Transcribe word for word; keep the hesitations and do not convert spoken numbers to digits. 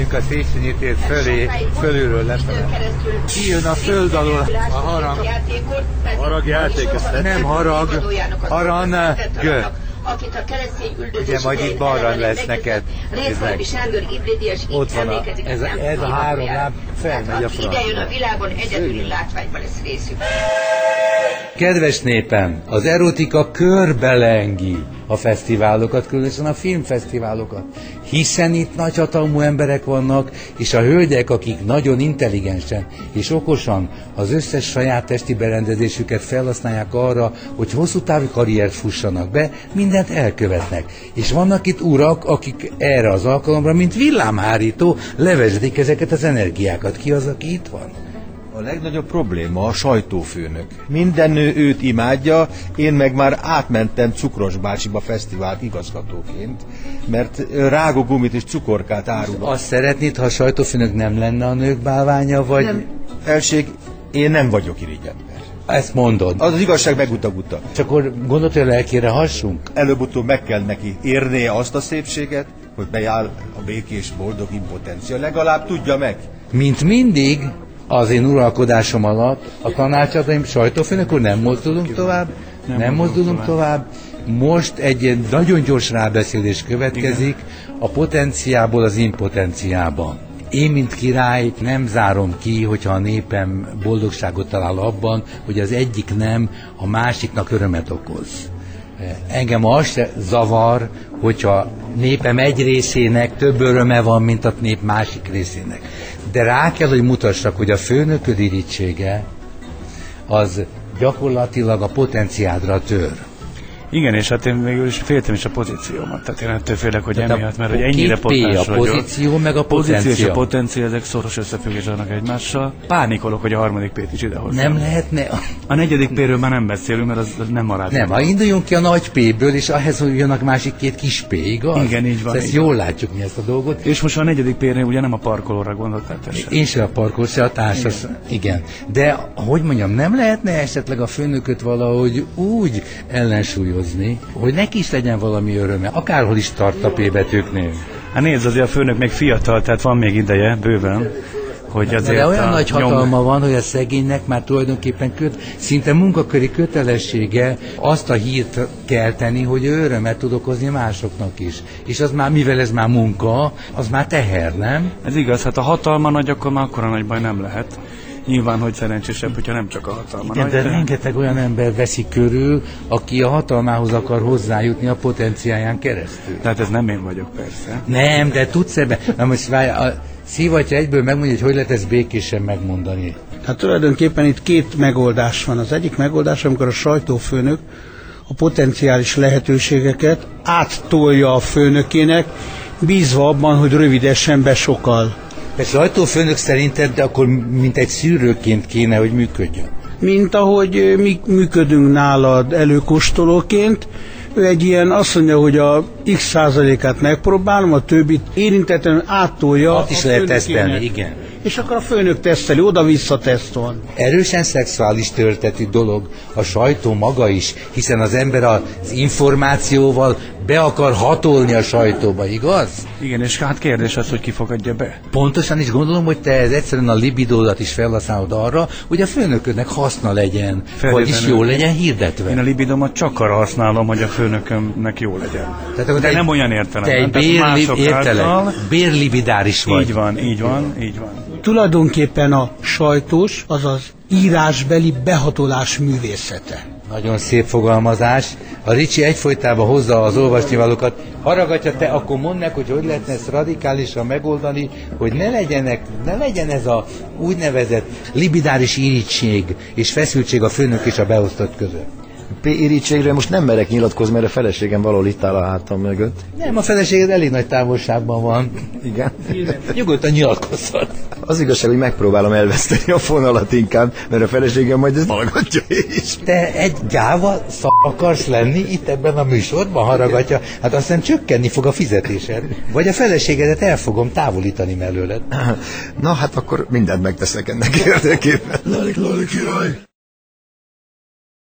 megyünk a Széchenyi tér fölé, fölülről lefele. Kijön a föld alól a harang. Haragjáték, ezt Nem harag, harang. Ugye majd itt balra lesz neked. Ott van a, ez, a, ez a három láb, felmegy a francia. Ide jön a világon, egyedüli látványban lesz részük. Kedves népem, az erotika körbelengi a fesztiválokat, különösen a filmfesztiválokat, hiszen itt nagyhatalmú emberek vannak, és a hölgyek, akik nagyon intelligensen és okosan az összes saját testi berendezésüket felhasználják arra, hogy hosszú távú karriert fussanak be, mindent elkövetnek. És vannak itt urak, akik erre az alkalomra, mint villámhárító, levezetik ezeket az energiákat. Ki az, aki itt van? A legnagyobb probléma a sajtófőnök. Minden nő őt imádja, én meg már átmentem Cukros bácsiba fesztivált igazgatóként, mert rágógumit és cukorkát árul. Azt szeretnéd, ha a sajtófőnök nem lenne a nők bálványa, vagy... Nem. Felség, én nem vagyok irigyember. Ezt mondod. Az az igazság megutaguta. És akkor gondolt, hogy a lelkére hassunk? Előbb-utóbb meg kell neki érnie azt a szépséget, hogy bejáll a békés, boldog impotencia. Legalább tudja meg. Mint mindig, az én uralkodásom alatt a tanácsadóim, sajtófőnök úr, nem mozdulunk tovább, nem, nem mozdulunk tovább. Most egy nagyon gyors rábeszélés következik. Igen. A potenciából az impotenciában. Én, mint király, nem zárom ki, hogyha a népem boldogságot talál abban, hogy az egyik nem a másiknak örömet okoz. Engem az se zavar, hogyha népem egy részének több öröme van, mint a nép másik részének. De rá kell, hogy mutassak, hogy a főnököd irítsége az gyakorlatilag a potenciádra tör. Igen, és hát én végül is féltem is a pozíciómat, tehát én ettől félek, hogy tehát emiatt, mert hogy ennyire potens vagyok. A pozíció meg a potencia. A pozíció és a potencia, ezek szoros összefüggés vannak egymással. Pánikolok, hogy a harmadik P-t is idehozzam. Nem lehetne... A negyedik P-ről már nem beszélünk, mert az nem marad. Nem, ha induljunk ki a nagy P-ből, és ahhez jönnek másik két kis P, igaz? Igen, így van. Ezt jól látjuk mi ezt a dolgot. És most a negyedik P-nél ugye nem a parkolóra gondoltál te sem. Én sem a parkoló, se a társas. Igen. Igen. De, hogy mondjam, nem lehetne esetleg a főnököt valahogy úgy ellensúlyozni, hogy neki is legyen valami öröme, akárhol is tart a P betűknél. Hát nézd, azért a főnök még fiatal, tehát van még ideje, bőven, hogy azért... De olyan a nagy nyom... hatalma van, hogy a szegénynek már tulajdonképpen köt, szinte munkaköri kötelessége azt a hírt kelteni, hogy ő örömet tud okozni másoknak is. És az már, mivel ez már munka, az már teher, nem? Ez igaz, hát a hatalma nagy, akkor már akkora nagy baj nem lehet. Nyilván, hogy szerencsésebb, hogyha nem csak a hatalma. Igen, de rengeteg olyan ember veszi körül, aki a hatalmához akar hozzájutni a potenciáján keresztül. Tehát ez nem én vagyok, persze. Nem, de tudsz ebben. Na most várj, a Szivatya egyből megmondja, hogy hogy lehet ezt békésen megmondani. Hát tulajdonképpen itt két megoldás van. Az egyik megoldás, amikor a sajtófőnök a potenciális lehetőségeket áttolja a főnökének, bízva abban, hogy rövidesen besokal. Persze sajtófőnök szerinted, de akkor mint egy szűrőként kéne, hogy működjön. Mint ahogy mi működünk nálad előkóstolóként, ő egy ilyen, azt mondja, hogy a x százalékát megpróbálom, a többit érintetlenül áttolja. Azt is lehet tesztelni, igen. És akkor a főnök teszteli, oda-vissza tesztol. Erősen szexuális történetű dolog a sajtó maga is, hiszen az ember az információval be akar hatolni a sajtóba, igaz? Igen, és hát kérdés az, hogy ki fogadja be. Pontosan is gondolom, hogy te ez egyszerűen a libidódat is felhasználod arra, hogy a főnöködnek haszna legyen, vagyis jó legyen hirdetve. Én a libidomat csak arra használom, hogy a főnökömnek jó legyen. Tehát, de egy, nem olyan értelemben. Te egy bérli, értelek, bérlibidáris vagy. Így van, így van, így van. Tulajdonképpen a sajtós, azaz írásbeli behatolás művészete. Nagyon szép fogalmazás. A Ricsi egyfolytában hozza az olvasnivalókat. Haragatja, te akkor mondd meg, hogy hogy lehetne ezt radikálisan megoldani, hogy ne legyenek, ne legyen ez a úgynevezett libidáris irítség és feszültség a főnök és a beosztott között. P-irítségre most nem merek nyilatkozni, mert a feleségem valahol itt áll a hátam mögött. Nem, a feleséged elég nagy távolságban van. Igen. Nyugodtan nyilatkozhat. Az igazság, hogy megpróbálom elveszteni a fonalat inkább, mert a feleségem majd ezt hallgatja is. Te egy gyáva szak akarsz lenni itt ebben a műsorban, haragatja? Hát aztán csökkenni fog a fizetésed. Vagy a feleségedet el fogom távolítani mellőled. Na hát akkor mindent megteszek ennek érdekében. Lalik, lalik, király!